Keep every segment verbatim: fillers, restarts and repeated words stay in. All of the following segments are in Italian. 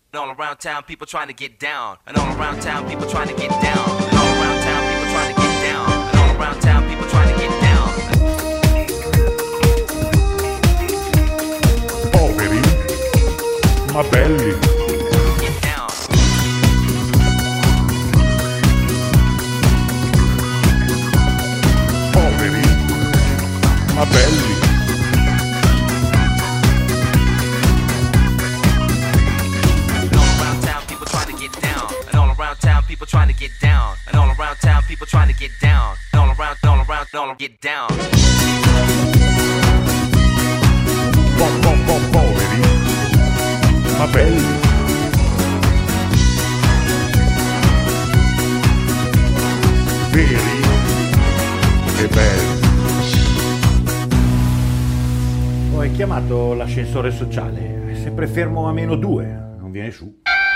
And all around town, people trying to get down. And all around town, people trying to get down. And all around town, people trying to get down. And all around town, people trying to get down. Poveri, ma belli. Get down. Poveri, ma belli. People trying to get down, and all around town, people trying to get down, and all around, all around, all get down. Po- po- po- poveri, ma belli. Veri e belli. Ho chiamato l'ascensore sociale, è sempre fermo a meno due, non viene su.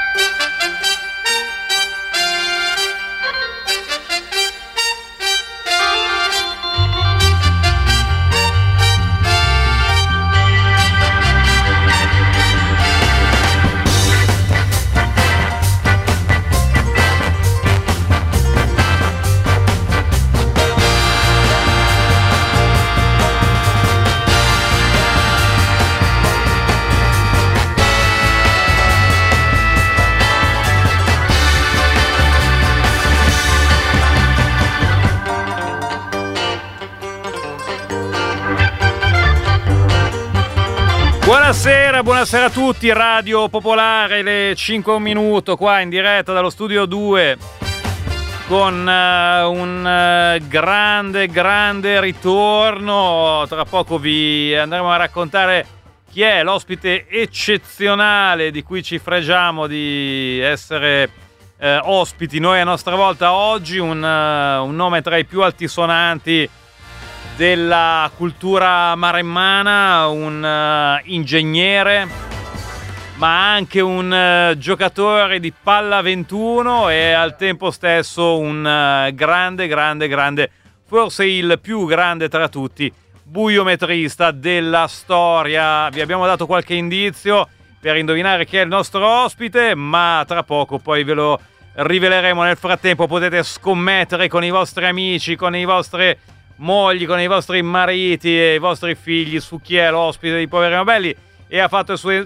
Buonasera, buonasera a tutti, Radio Popolare, le cinque e un minuto qua in diretta dallo studio due con uh, un uh, grande, grande ritorno. Tra poco vi andremo a raccontare chi è l'ospite eccezionale di cui ci fregiamo di essere uh, ospiti noi a nostra volta oggi, un, uh, un nome tra i più altisonanti della cultura maremmana, un uh, ingegnere, ma anche un uh, giocatore di palla ventuno e al tempo stesso un uh, grande, grande, grande, forse il più grande tra tutti, buiometrista della storia. Vi abbiamo dato qualche indizio per indovinare chi è il nostro ospite, ma tra poco poi ve lo riveleremo. Nel frattempo potete scommettere con i vostri amici, con i vostri mogli, con i vostri mariti e i vostri figli su chi è l'ospite di Poveri ma Belli, e ha fatto i suoi...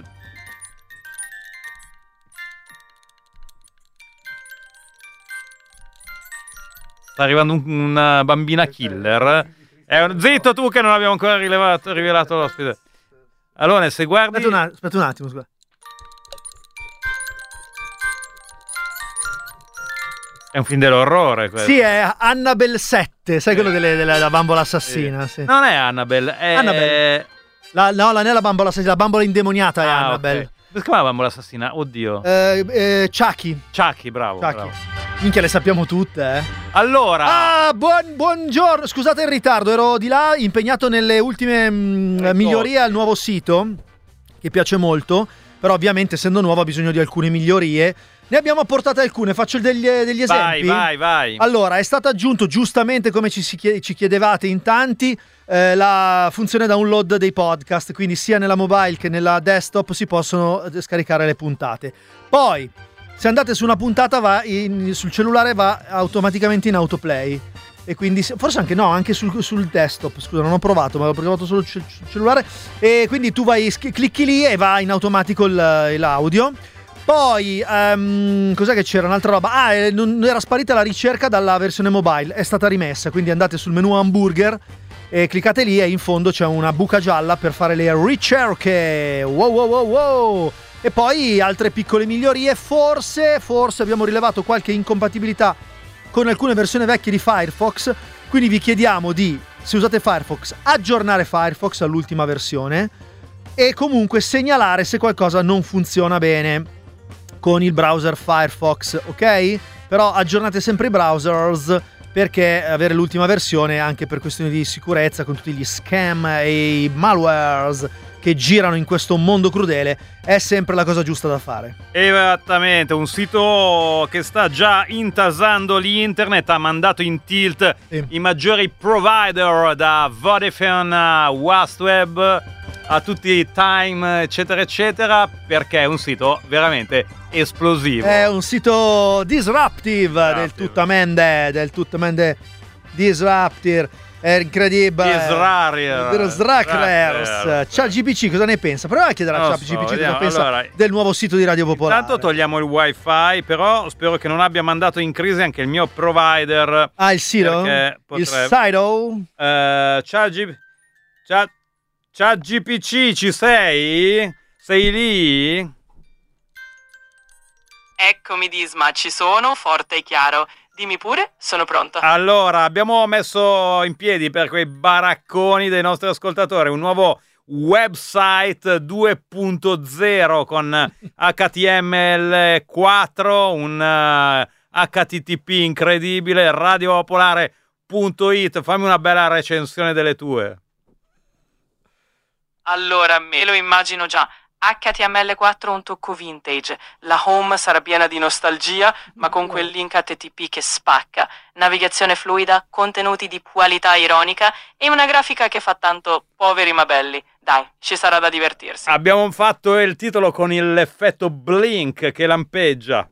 Sta arrivando un, una bambina killer. È un... Zitto tu che non abbiamo ancora rilevato, rivelato l'ospite. Allora, se guardi... Aspetta un, aspetta un attimo, scusa. È un film dell'orrore questo. Sì, è Annabelle sette, sai quello delle, della, della bambola assassina, sì. Non è Annabelle, è... Annabelle. La, no, non è la bambola assassina, la bambola indemoniata è Ah, Annabelle. okay. Come si chiama la bambola assassina? Oddio. Eh, eh, Chucky. Chucky, bravo, Chucky. bravo. Minchia, le sappiamo tutte, eh. Allora... Ah, buon, buongiorno, scusate il ritardo, ero di là impegnato nelle ultime mh, migliorie al nuovo sito, che piace molto, però ovviamente essendo nuovo ha bisogno di alcune migliorie. Ne abbiamo apportate alcune, faccio degli, degli esempi. Vai, vai, vai. Allora, è stato aggiunto giustamente, come ci, ci chiedevate in tanti, eh, la funzione download dei podcast, quindi sia nella mobile che nella desktop si possono scaricare le puntate. Poi, se andate su una puntata, va in, sul cellulare va automaticamente in autoplay. E quindi, forse anche no, anche sul, sul desktop, scusa, non ho provato, ma ho provato solo sul cellulare. E quindi tu vai, clicchi lì e va in automatico il, l'audio. Poi, um, cos'è che c'era? Un'altra roba. Ah, eh, non era sparita la ricerca dalla versione mobile, è stata rimessa. Quindi andate sul menu hamburger e cliccate lì e in fondo c'è una buca gialla per fare le ricerche. Wow, wow, wow, wow. E poi altre piccole migliorie. Forse, forse abbiamo rilevato qualche incompatibilità con alcune versioni vecchie di Firefox. Quindi vi chiediamo di, se usate Firefox, aggiornare Firefox all'ultima versione e comunque segnalare se qualcosa non funziona bene con il browser Firefox, ok? Però aggiornate sempre i browsers, perché avere l'ultima versione, anche per questioni di sicurezza, con tutti gli scam e i malwares che girano in questo mondo crudele, è sempre la cosa giusta da fare. Esattamente, un sito che sta già intasando l'internet, ha mandato in tilt sì. i maggiori provider da Vodafone a Westweb a tutti i Time, eccetera, eccetera, perché è un sito veramente esplosivo. È un sito disruptive, del tuttamente, del tuttamente disruptive. È incredibile. Disrarier. Disrariers. ChatGPT cosa ne pensa? Proviamo a chiedere a Non lo ChatGPT so, cosa vediamo. pensa Allora, del nuovo sito di Radio Popolare. Intanto togliamo il wifi, però spero che non abbia mandato in crisi anche il mio provider. Ah, il sito? perché Il potrebbe- sito? Eh, ChatG- Chat- ChatGPT, ci sei? Sei lì? Eccomi Disma, ci sono, forte e chiaro. Dimmi pure, sono pronta. Allora, abbiamo messo in piedi per quei baracconi dei nostri ascoltatori un nuovo website due punto zero con H T M L quattro, un uh, H T T P incredibile, radiopopolare punto it. Fammi una bella recensione delle tue. Allora, me lo immagino già. H T M L quattro un tocco vintage. La home sarà piena di nostalgia, ma con quel link H T T P che spacca. Navigazione fluida, contenuti di qualità ironica e una grafica che fa tanto poveri ma belli. Dai, ci sarà da divertirsi. Abbiamo fatto il titolo con l'effetto blink che lampeggia.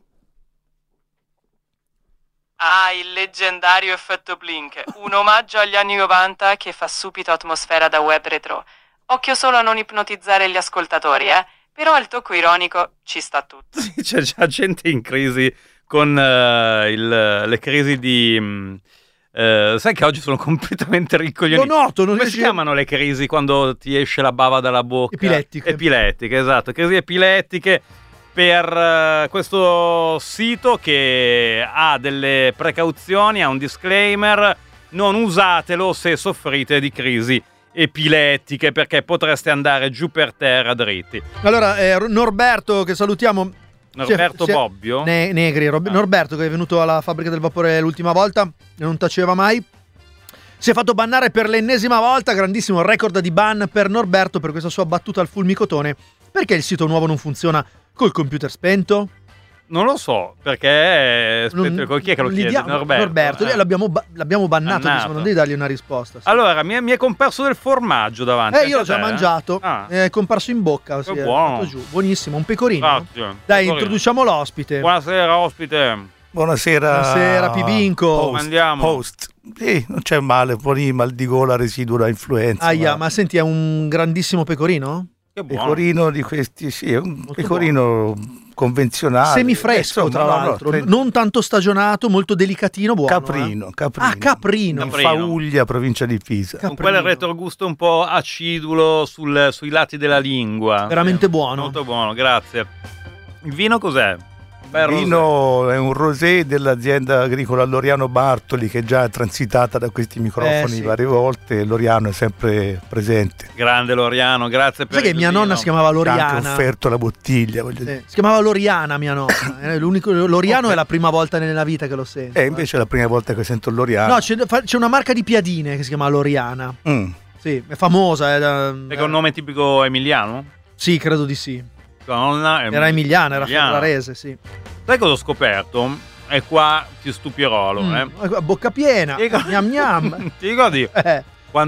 Ah, il leggendario effetto blink. Un omaggio agli anni novanta che fa subito atmosfera da web retro. Occhio solo a non ipnotizzare gli ascoltatori, eh? Però il tocco ironico ci sta tutto. Sì, c'è già gente in crisi con uh, il, le crisi di... Um, uh, sai che oggi sono completamente ricoglionito. Lo noto, non Come riesci- si chiamano le crisi quando ti esce la bava dalla bocca? Epilettiche. Epilettiche, esatto. Crisi epilettiche per uh, questo sito che ha delle precauzioni, ha un disclaimer. Non usatelo se soffrite di crisi epilettiche, perché potreste andare giù per terra dritti. Allora, eh, Norberto, che salutiamo. Norberto Si è- si è- Bobbio? Ne- Negri, Rob- Ah. Norberto, che è venuto alla fabbrica del vapore l'ultima volta e non taceva mai. Si è fatto bannare per l'ennesima volta, grandissimo record di ban per Norberto per questa sua battuta al fulmicotone. Perché il sito nuovo non funziona col computer spento? Non lo so, perché aspetta, Non- chi è che lo gli chiede? diamo- Norberto. Norberto, eh. l'abbiamo, ba- l'abbiamo bannato, Bannato. diciamo, non devi dargli una risposta. sì. Allora, mi è, mi è comparso del formaggio davanti. Eh, io l'ho anche già a te, eh? mangiato, Ah, è comparso in bocca, sì, Che è buono. andato giù. Buonissimo, un pecorino. grazie. Dai, Pecorino. introduciamo l'ospite. Buonasera, ospite. Buonasera. Buonasera, Pibinco. Host. Andiamo. Host. Sì, non c'è male, un po' di mal di gola residua influenza. Aia, ma senti, è un grandissimo pecorino? Che buono. pecorino di questi, sì, è un Molto pecorino convenzionale. Semifresco, Eh, insomma, tra no, no, l'altro, tre- non tanto stagionato, molto delicatino, buono. Caprino, eh. caprino. Ah, caprino. In Caprino. Fauglia, provincia di Pisa. Cap- Con quel retrogusto un po' acidulo sul- sui lati della lingua. Veramente Sì, buono. Molto buono, grazie. Il vino cos'è? Bel Il rosé. vino è un rosé dell'azienda agricola Loriano Bartoli, che già è transitata da questi microfoni Eh, sì. varie volte. Loriano è sempre presente. Grande Loriano, grazie per Sai che il mia vino. nonna si chiamava Ci ha anche Loriana? offerto la bottiglia, voglio Sì, dire. si chiamava Loriana mia nonna. È l'unico, Loriano è la prima volta nella vita che lo sento. E invece è la prima volta che sento il Loriano. No, c'è, fa- c'è una marca di piadine che si chiama Loriana. Mm. Sì, è famosa. È da- Perché è un nome tipico emiliano? Sì, credo di sì. Tua nonna è Era emiliana, era emiliana. ferrarese, sì. Sai cosa ho scoperto? E qua ti stupirò, lo, Mm, eh. a bocca piena. Ti ricordi- Gnam gnam. Ti ricordi Eh,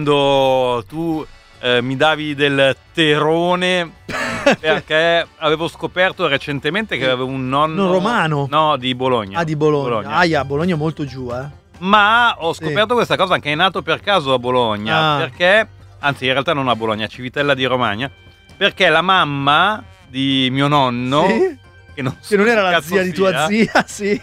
quando tu eh, mi davi del terone perché avevo scoperto recentemente che avevo un nonno Non romano? No, di Bologna. Ah, di Bologna. Aia, Bologna è molto giù, eh. Ma ho Sì. scoperto questa cosa che è nato per caso a Bologna, Ah. perché anzi in realtà non a Bologna, a Civitella di Romagna, perché la mamma di mio nonno Sì? che non, Che non so era che la cazzo zia di tua sia, zia, sì.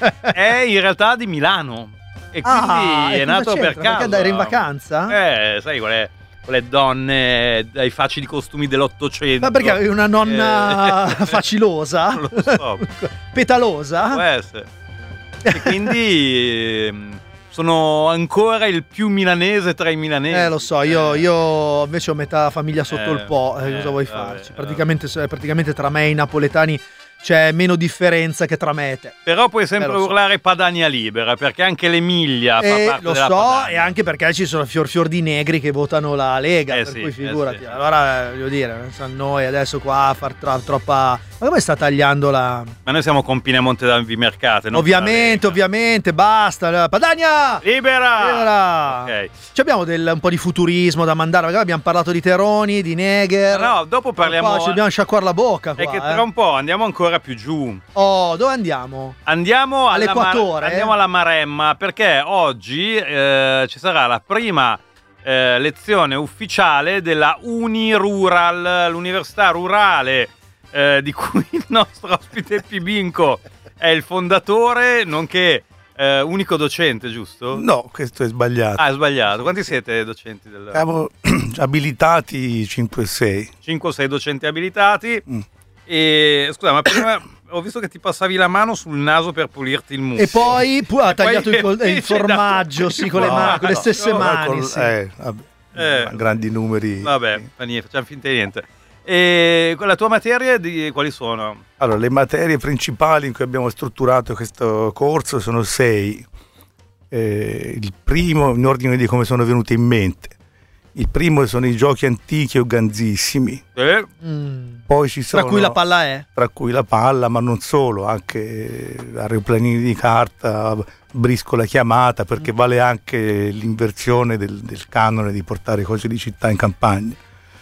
è in realtà di Milano e quindi Ah, e è cosa nato per c'entra? caso. Perché era in vacanza? Eh, sai quelle, quelle donne dai facili costumi dell'Ottocento. Ma perché avevi una nonna Eh, facilosa? Non lo so. Petalosa? Può essere. E quindi ehm, sono ancora il più milanese tra i milanesi. Eh, lo so, io, Eh, io invece ho metà famiglia sotto Eh, il Po. Eh, eh, cosa vuoi vabbè, farci? vabbè. Praticamente, praticamente tra me e i napoletani c'è meno differenza che tra me e te. Però puoi sempre Eh, lo so. urlare Padania libera, perché anche l'Emilia fa Eh, parte lo della so, Padania. e anche perché ci sono fior fior di negri che votano la Lega, Eh per sì, cui eh figurati. sì. Allora, eh, voglio dire, a noi adesso qua a far tra- troppa... Ma come sta tagliando la... Ma noi siamo con Pinamonte da Vimercate. non Ovviamente, con la Lega. ovviamente, basta. Padania! Libera! Libera! Ok. Ci abbiamo del, un po' di futurismo da mandare, magari abbiamo parlato di Teroni, di Negher. No, dopo parliamo... Qua ci dobbiamo sciacquare la bocca qua, È che eh. tra un po' andiamo ancora più giù. Oh, dove andiamo? Andiamo alla All'Equatore, Mar- andiamo alla Maremma, perché oggi eh, ci sarà la prima eh, lezione ufficiale della Unirural, l'università rurale eh, di cui il nostro ospite Pibinco è il fondatore, nonché eh, unico docente, giusto? No, questo è sbagliato. Ah, è sbagliato. Quanti siete docenti? Del... Siamo abilitati cinque e sei. cinque o sei docenti abilitati. Mm. E scusa, ma prima ho visto che ti passavi la mano sul naso per pulirti il muso. E poi pu- ha E poi tagliato il, col- il ci hai formaggio, dato- sì, con le, No, mani, con le no, stesse no, mani. Col- sì. eh, vabbè, Eh. grandi numeri. Vabbè, fa niente, facciamo finta di niente. E la tua materia di quali sono? Allora, le materie principali in cui abbiamo strutturato questo corso sono sei. Eh, il primo, in ordine di come sono venute in mente. Il primo sono i giochi antichi o ganzissimi. Eh? Mm. Poi ci sono, Tra cui la palla è? tra cui la palla, ma non solo, anche aeroplanini di carta, briscola chiamata, perché vale anche l'inversione del, del canone di portare cose di città in campagna.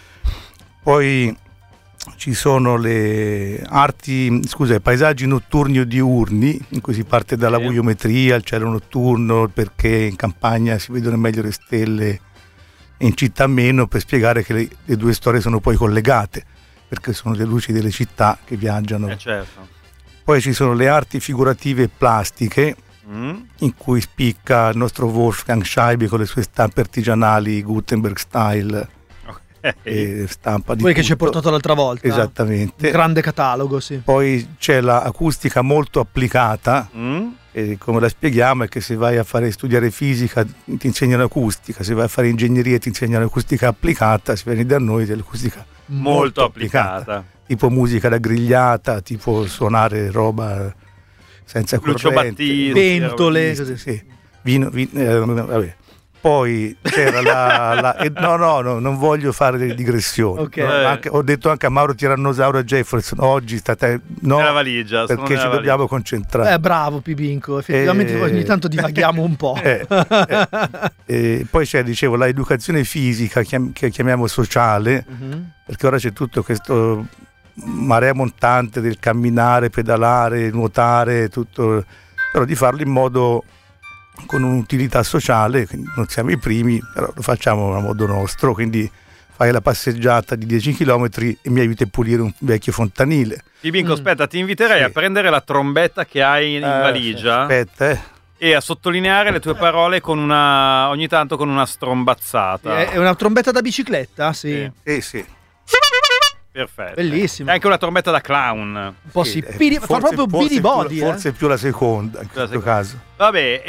Poi ci sono le arti, scusa, i paesaggi notturni o diurni, in cui si parte dalla Sì. buiometria, il cielo notturno, perché in campagna si vedono meglio le stelle e in città meno, per spiegare che le, le due storie sono poi collegate, perché sono le luci delle città che viaggiano. Eh certo. Poi ci sono le arti figurative e plastiche, Mm? in cui spicca il nostro Wolfgang Scheibe con le sue stampe artigianali Gutenberg style, Ok. e stampa di Quelli che ci hai tutto. portato l'altra volta. Esattamente. Un grande catalogo, sì. Poi c'è l'acustica molto applicata, Mm? e come la spieghiamo è che se vai a fare studiare fisica ti insegnano acustica, se vai a fare ingegneria ti insegnano acustica applicata, se vieni da noi dell'acustica Molto applicata. tipo musica da grigliata, tipo suonare roba senza Lucio corrente, Battisti, Pentole, sì, così. sì. Vino, vino, eh, vabbè. Poi c'era la, la eh, no, no no non voglio fare delle digressioni. Ok. No, anche- ho detto anche a Mauro Tirannosauro e Jefferson oggi state no, Nella valigia, sono perché ci nella dobbiamo valigia. concentrare. Eh, bravo Pibinco, effettivamente Eh. ogni tanto divaghiamo un po'. Eh, eh, eh, poi c'è, dicevo, la educazione fisica chiam- che chiamiamo sociale, Mhm. perché ora c'è tutto questo marea montante del camminare, pedalare, nuotare, tutto, però di farlo in modo con un'utilità sociale, quindi non siamo i primi, però lo facciamo a modo nostro, quindi fai la passeggiata di dieci chilometri e mi aiuti a pulire un vecchio fontanile. Pibinco, Mm. aspetta, ti inviterei Sì. a prendere la trombetta che hai in Eh, valigia Aspetta, eh. e a sottolineare le tue parole con una, ogni tanto con una strombazzata. È è una trombetta da bicicletta? Sì. Sì. Eh sì. Perfetto. Bellissimo. E anche una trombetta da clown. Un po' sì. eh, Pidi- fa forse- proprio forse Billy più- Body. eh. Forse più la seconda in La questo seconda. caso. Vabbè,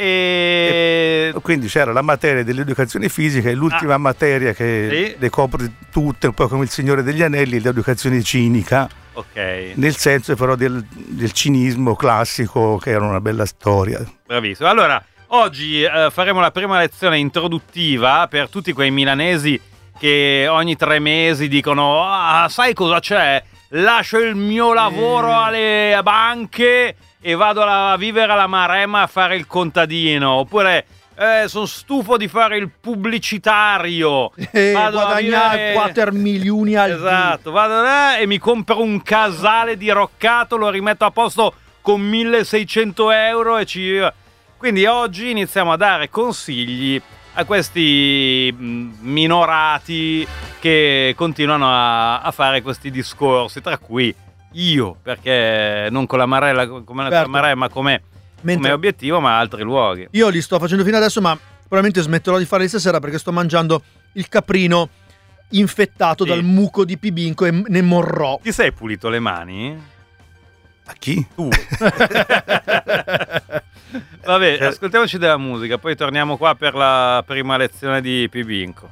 e... Quindi c'era la materia dell'educazione fisica e l'ultima Ah. materia che Sì. le copre tutte, un po' come il Signore degli Anelli, l'educazione cinica, Ok, nel senso però del, del cinismo classico, che era una bella storia. bravissimo. Allora, oggi eh, faremo la prima lezione introduttiva per tutti quei milanesi che ogni tre mesi dicono ah, sai cosa c'è? Lascio il mio lavoro alle banche e vado a vivere alla Maremma a fare il contadino. Oppure eh, sono stufo di fare il pubblicitario. E Vado a guadagnare vivere- quattro milioni al Esatto, vado là e mi compro un casale diroccato, lo rimetto a posto con milleseicento euro e ci... Quindi oggi iniziamo a dare consigli a questi mh, minorati che continuano a, a fare questi discorsi, tra cui io, perché non con la Marella, come Certo. la Maremma come, Mentre- come obiettivo, ma altri luoghi. Io li sto facendo fino adesso, ma probabilmente smetterò di farli stasera perché sto mangiando il caprino infettato Sì. dal muco di Pibinco e ne morrò. Ti sei pulito le mani? A chi? Tu. Vabbè, Cioè- ascoltiamoci della musica, poi torniamo qua per la prima lezione di Pibinco.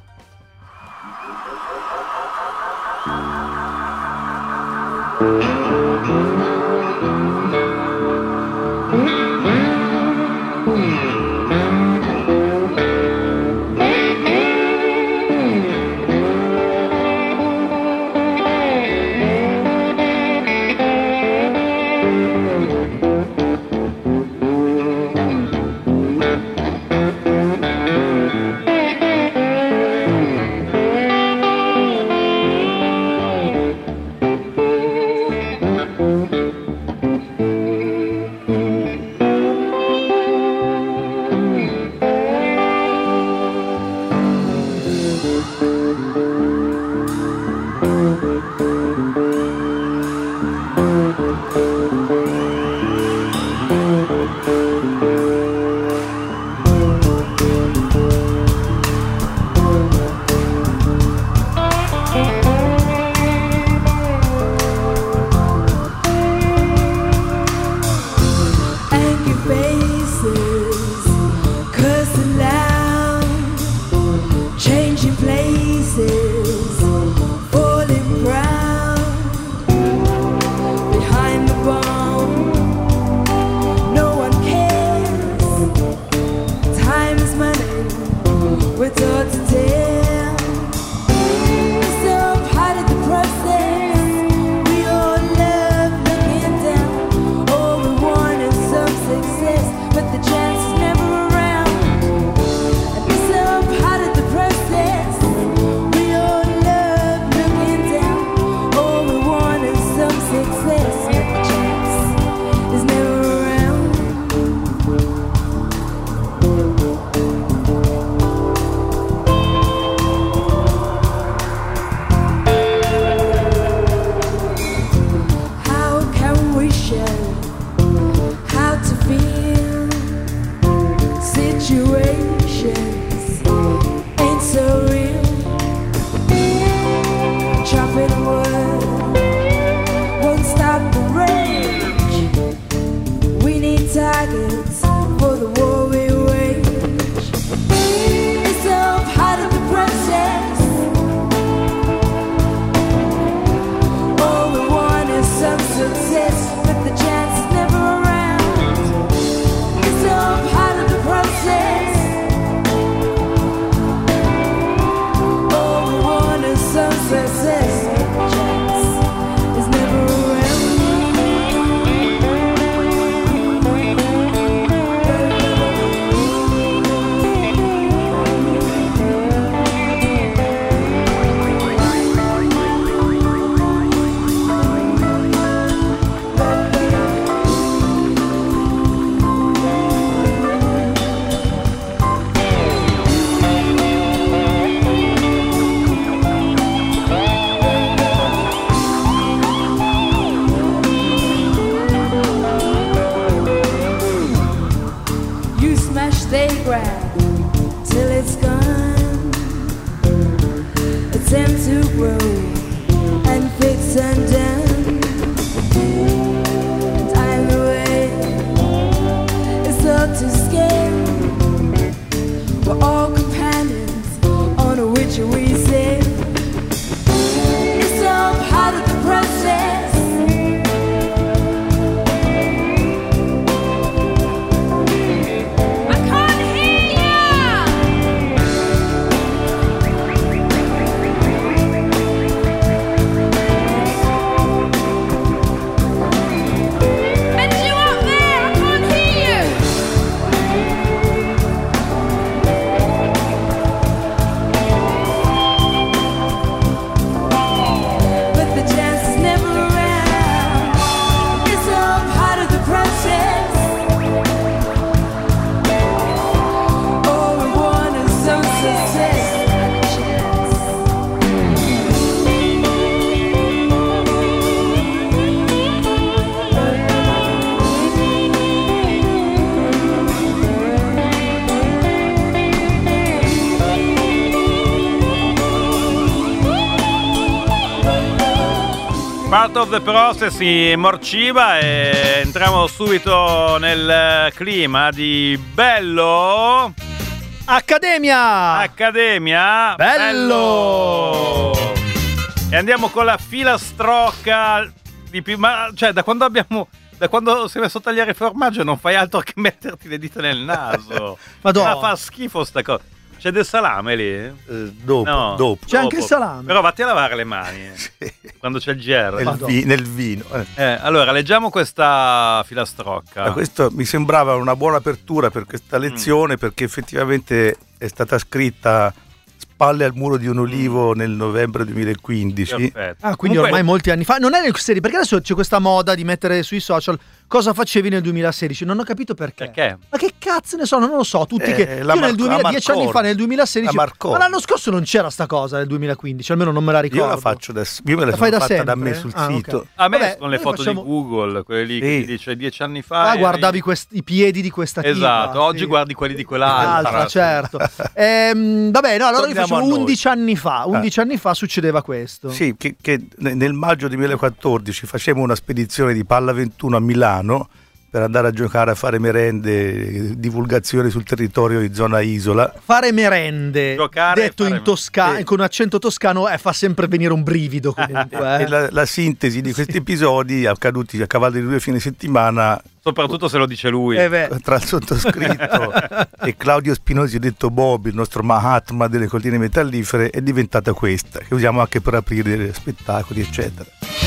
Part of the Process in Morciva e entriamo subito nel clima di Bello Accademia! Accademia Bello! E andiamo con la filastrocca di più, ma cioè da quando abbiamo da quando sei messo a tagliare il formaggio non fai altro che metterti le dita nel naso. Madonna. Ma fa schifo sta cosa. C'è del salame lì? Eh, dopo, No. dopo. C'è anche il salame. Però vatti a lavare le mani eh, Sì. quando c'è il G R. Nel, Madonna. vi- nel vino. eh. Eh, allora, leggiamo questa filastrocca. Ma questo mi sembrava una buona apertura per questa lezione perché effettivamente è stata scritta spalle al muro di un olivo nel novembre duemilaquindici. Perfetto. Ah, quindi Comunque- ormai molti anni fa. Non è nel serie, perché adesso c'è questa moda di mettere sui social cosa facevi nel duemilasedici. Non ho capito perché. Perché? Ma che cazzo ne so, non lo so. Tutti Eh, che. la Io nel Marco- duemila, la dieci anni Marconi. fa, nel duemilasedici. La Marconi. Ma l'anno scorso non c'era sta cosa nel duemilaquindici, almeno non me la ricordo. Io la faccio adesso, io me la, La fai sono da fatta da sempre? me sul Ah, ok. sito. A me Vabbè, sono le noi foto facciamo- di Google, quelle lì che Sì. ti dice dieci anni fa. Ah, eri- guardavi quest- i piedi di questa tipa. Esatto, oggi sì. guardi quelli di quell'altra. L'altra, certo. Ehm, vabbè, no, allora io Torniamo a facevo noi. undici anni fa. undici anni fa succedeva questo. Sì, che, che nel maggio duemilaquattordici facemmo una spedizione di Palla ventuno a Milano per andare a giocare, a fare merende, divulgazione sul territorio di zona isola. Fare merende, Giocare e detto fare- in toscano, Eh. con accento toscano, eh, fa sempre venire un brivido comunque. E eh. la, la sintesi di questi episodi accaduti a cavallo di due fine settimana Soprattutto se lo dice lui. Eh beh. tra il sottoscritto e Claudio Spinosi, detto Bobby, il nostro Mahatma delle colline metallifere, è diventata questa, che usiamo anche per aprire spettacoli, eccetera.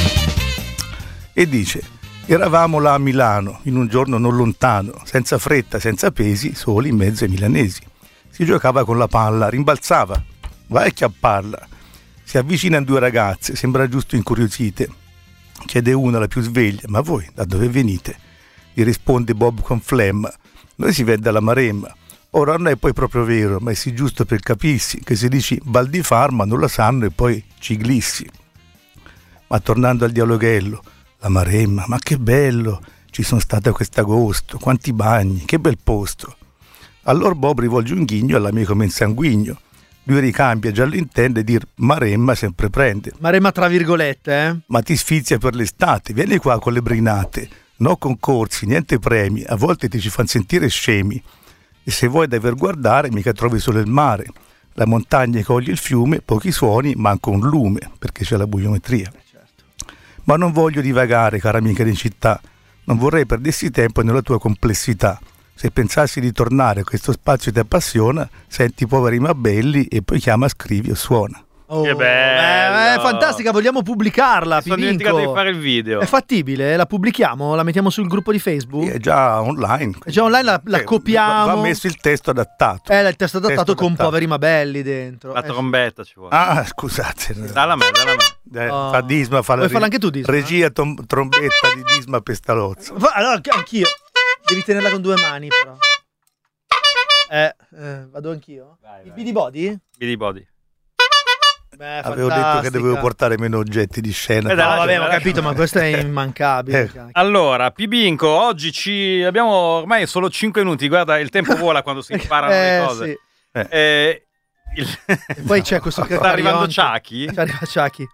E dice: eravamo là a Milano, in un giorno non lontano, senza fretta, senza pesi, soli in mezzo ai milanesi. Si giocava con la palla, rimbalzava, vai a chiapparla. Si avvicinano due ragazze, sembra giusto incuriosite. Chiede una, la più sveglia: ma voi da dove venite? Gli risponde Bob con flemma: noi si vede alla Maremma. Ora non è poi proprio vero, ma è sì giusto per capirsi, che se dici Val di Farma non la sanno e poi ciglissi. Ma tornando al dialoghello, la Maremma, ma che bello, ci sono stato quest'agosto, quanti bagni, che bel posto. Allora Bob rivolge un ghigno all'amico mensanguigno. Lui ricambia, già lo intende, e dir Maremma sempre prende. Maremma tra virgolette, eh. Ma ti sfizia per l'estate, vieni qua con le brinate. No concorsi, niente premi, a volte ti ci fanno sentire scemi. E se vuoi da aver guardare, mica trovi solo il mare. La montagna coglie il fiume, pochi suoni, manca un lume, perché c'è la buiometria. Ma non voglio divagare, cara amica di città. Non vorrei perdessi tempo nella tua complessità. Se pensassi di tornare a questo spazio ti appassiona, senti i poveri ma belli e poi chiama, scrivi o suona. Oh, Che bello. eh, è fantastica, vogliamo pubblicarla. Mi sono Pipinco. dimenticato di fare il video. È fattibile? La pubblichiamo? La mettiamo sul gruppo di Facebook? È già online. È già online, la, la Eh, copiamo. Va messo il testo adattato. Eh, il testo adattato Testo con adattato. poveri ma belli dentro. La Eh, trombetta ci vuole. Ah, scusate. Dalla me, dalla me. Eh, Oh. Fa Disma, fa la Vuoi farla anche tu, Disma? regia tom- trombetta di Disma Pestalozzo. fa- allora, anch- anch'io. Devi tenerla con due mani, però. Eh, eh, vado anch'io? Vai, Il vai. B D Body? Vedi body. Beh, Avevo detto che fantastica. dovevo portare meno oggetti di scena. Eh, dai, No, vabbè, ho dai. capito, ma questo è immancabile. Eh. cacchio. Allora, Pibinco, oggi ci abbiamo ormai solo cinque minuti. Guarda, il tempo vola quando si imparano Eh, le cose. sì. Eh, il- E poi c'è questo Sta arrivando carionte. Chucky. Ci arriva Chucky.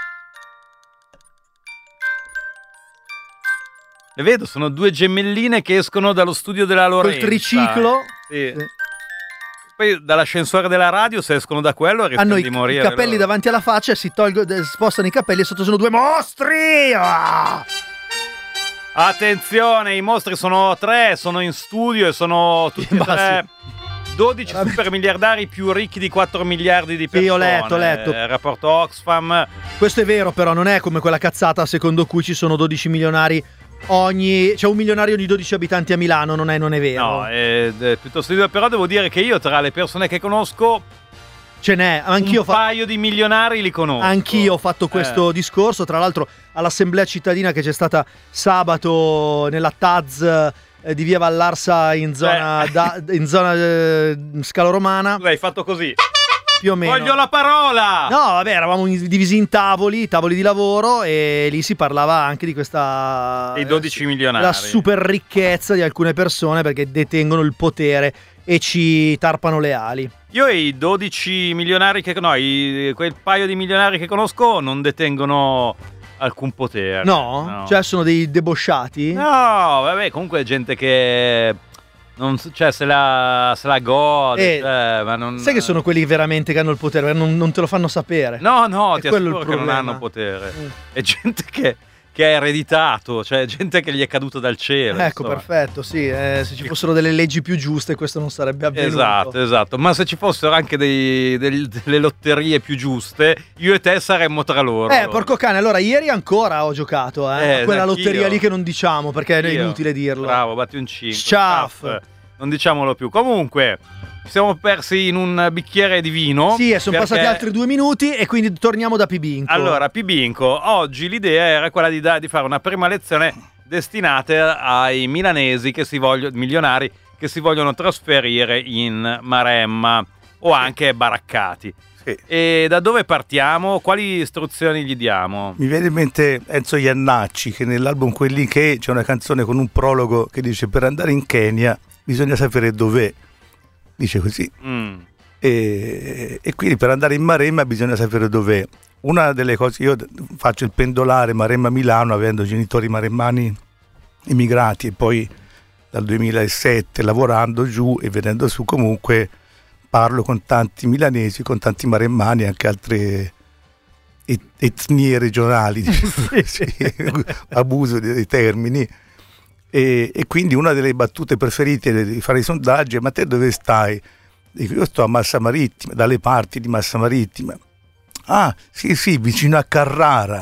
Le vedo, sono due gemelline che escono dallo studio della Col Lorenza. triciclo. Sì. Sì. Poi dall'ascensore della radio, se escono da quello, rischiano Hanno i, di i morire. capelli loro. davanti alla faccia, si tolgono, eh, spostano i capelli e sotto sono due mostri. Ah! Attenzione, i mostri sono tre, sono in studio e sono tutti e Ma tre dodici super miliardari più ricchi di quattro miliardi di persone. Sì, ho letto, ho letto. Eh, rapporto Oxfam. Questo è vero, però non è come quella cazzata secondo cui ci sono dodici milionari ogni... C'è un milionario ogni dodici abitanti a Milano, non è, non è vero. No, è, è piuttosto di però devo dire che io tra le persone che conosco Ce n'è, anch'io un fa- paio di milionari li conosco. Anch'io ho fatto questo Eh. discorso, tra l'altro all'assemblea cittadina che c'è stata sabato nella T A Z eh, di via Vallarsa in zona, Eh. da- in zona eh, Scalo Romana, Tu hai fatto così. più o meno. Voglio la parola! No, vabbè, eravamo in- divisi in tavoli, tavoli di lavoro e lì si parlava anche di questa... Dei dodici milionari. La super ricchezza di alcune persone perché detengono il potere e ci tarpano le ali. Io e i dodici milionari che no, i- quel paio di milionari che conosco non detengono alcun potere. No? Cioè sono dei debosciati? No, vabbè, comunque è gente che non s- cioè se la se la gode, Eh, cioè, ma non Sai che sono quelli veramente che hanno il potere, non, non te lo fanno sapere. No, no, È ti quello il assicuro che non problema. hanno potere. Mm. È gente che che è ereditato, cioè gente che gli è caduto dal cielo. Ecco, insomma. perfetto, sì, eh, se ci fossero delle leggi più giuste questo non sarebbe avvenuto. Esatto, esatto, ma se ci fossero anche dei, dei- delle lotterie più giuste, io e te saremmo tra loro. Eh, porco cane, allora ieri ancora ho giocato, eh, Eh, quella neanch'io. lotteria lì che non diciamo, perché è Io. inutile dirlo. Bravo, batti un cinque. Sciaff. Non diciamolo più. Comunque, ci siamo persi in un bicchiere di vino. Sì, e sono perché- passati altri due minuti e quindi torniamo da Pibinco. Allora, Pibinco, oggi l'idea era quella di, da- di fare una prima lezione destinata ai milanesi che si vogliono, milionari che si vogliono trasferire in Maremma o anche baraccati. Sì. E da dove partiamo? Quali istruzioni gli diamo? Mi viene in mente Enzo Iannacci che nell'album Quelli che c'è una canzone con un prologo che dice per andare in Kenya bisogna sapere dov'è, dice così. Mm. E, e quindi per andare in Maremma bisogna sapere dov'è. Una delle cose, io faccio il pendolare Maremma-Milano avendo genitori maremmani immigrati e poi dal duemilasette lavorando giù e venendo su comunque parlo con tanti milanesi, con tanti maremmani e anche altre et- etnie regionali, sì, abuso dei, dei termini. E, e quindi una delle battute preferite di fare i sondaggi è: ma te dove stai? Dico, io sto a Massa Marittima, dalle parti di Massa Marittima. Ah, sì, sì, vicino a Carrara.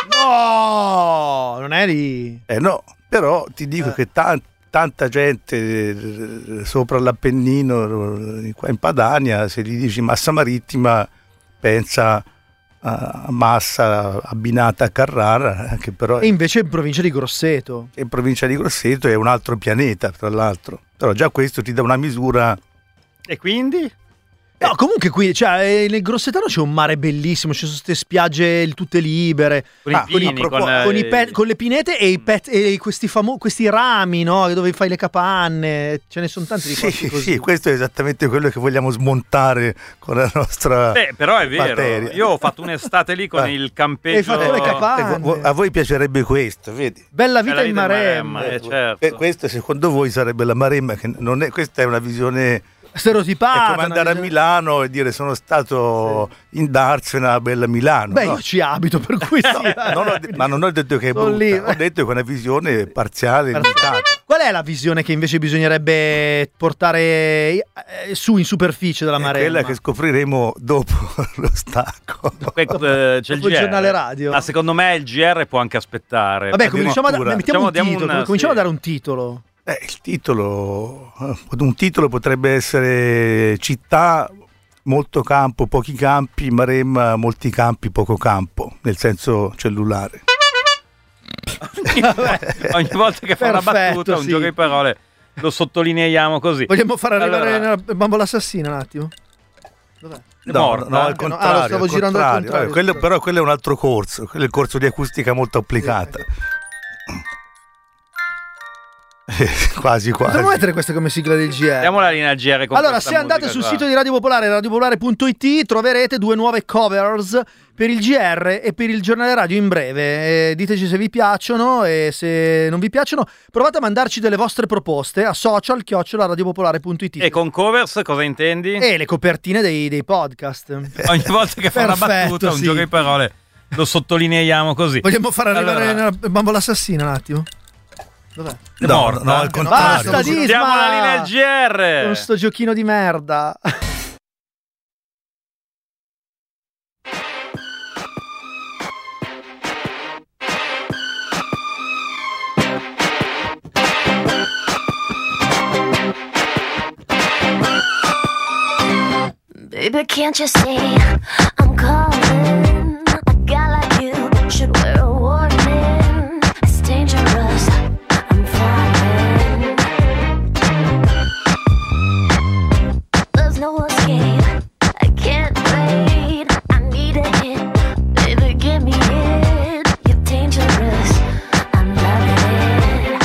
No, non è lì. Eh no, però ti dico Eh. che tan- tanta gente eh, sopra l'Appennino, eh, qua in Padania, se gli dici Massa Marittima, pensa a Massa abbinata a Carrara, che però E invece in provincia di Grosseto. in provincia di Grosseto è un altro pianeta, tra l'altro. Però già questo ti dà una misura. E quindi? No, comunque qui, cioè, eh, nel Grossetano c'è un mare bellissimo, ci sono queste spiagge tutte libere. Con Ah, i pini, con i- con, Con, i eh, pe- con le pinete e, i pet- e questi, famo- questi rami, no? Dove fai le capanne. Ce ne sono tanti di Sì, posti così. sì, questo è esattamente quello che vogliamo smontare con la nostra Beh, però è vero. materia. Io ho fatto un'estate lì con Eh. il campeggio. Hai fatto le capanne. Eh, vo- a voi piacerebbe questo, vedi? Bella vita Bella in vita in Maremma. Maremma, eh, certo. Eh, questa secondo voi sarebbe la Maremma, che non è, questa è una visione. Stereotipata. È come andare a una- Milano e dire sono stato in Darsena a bella Milano. Beh, no? io ci abito, per cui sì. eh. Non ho de- ma non ho detto che è Sono brutta, lì. ho detto che è una visione parziale, limitata. Qual è la visione che invece bisognerebbe portare eh, su in superficie della È Maremma? quella che scopriremo dopo lo stacco. Que- eh, c'è il, Dopo il G R. giornale radio. Ma secondo me il G R può anche aspettare. Vabbè, cominciamo a, da- addirittura. mettiamo un Diciamo, diamo titolo, una- cominciamo sì. a dare un titolo. Eh, il titolo, un titolo potrebbe essere città, molto campo, pochi campi, Maremma, molti campi, poco campo, nel senso cellulare. Ogni volta che fa una Perfetto, battuta, un sì. gioco di parole, lo sottolineiamo così. Vogliamo far arrivare Allora- il bambola assassina un attimo? Dov'è? È morta? no, al Ah, no, contrario, ah, lo stavo al girando al contrario. contrario, Eh, quello- scusa. però quello è un altro corso, quello è il corso di acustica molto applicata. quasi quasi. Potremmo mettere questa come sigla del G R. Diamo la linea al G R con Allora, questa se andate musica sul qua. sito di Radio Popolare, radiopopolare punto it, troverete due nuove covers per il G R e per il giornale radio in breve. Eh, diteci se vi piacciono e se non vi piacciono, provate a mandarci delle vostre proposte a social chiocciola radiopopolare punto it. E con covers cosa intendi? E le copertine dei, dei podcast. Ogni volta che fa una Perfetto, battuta, un sì. gioco di parole, lo sottolineiamo così. Vogliamo far arrivare Allora- nella bambola assassina un attimo? Dov'è? È No, morta? no, al contrario. Basta, Disma! Diamo la linea al G R. Con sto giochino di merda. Baby, can't you see I'm calling? A guy like you should wear a warning. It's dangerous. I'm falling. There's no escape. I can't wait. I need a hit. Baby, give me it. You're dangerous. I'm loving it.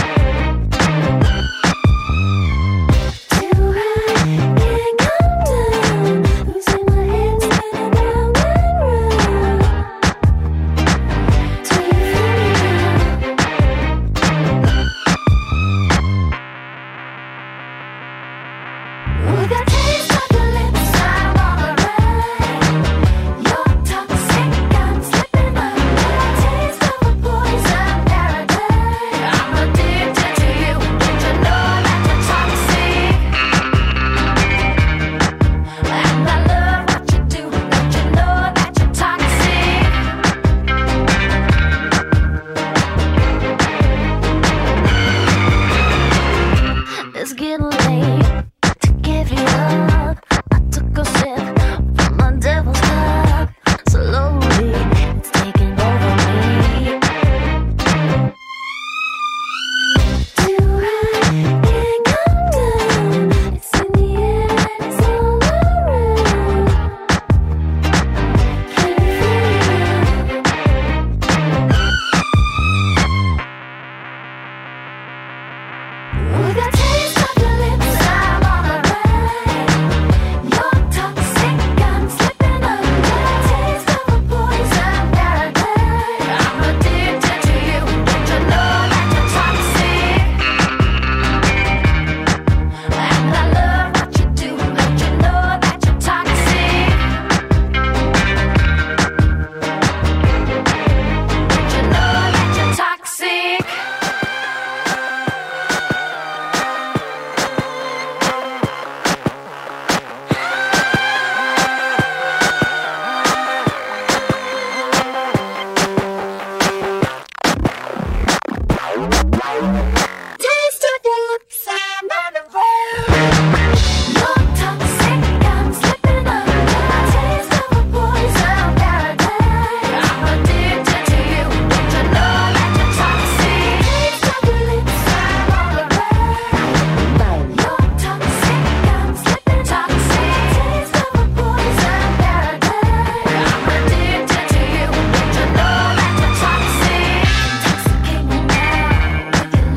Do I can't calm down? Losing my head spinning round.